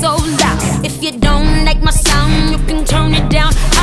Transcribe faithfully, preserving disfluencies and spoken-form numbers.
so loud. If you don't like my sound, you can turn it down.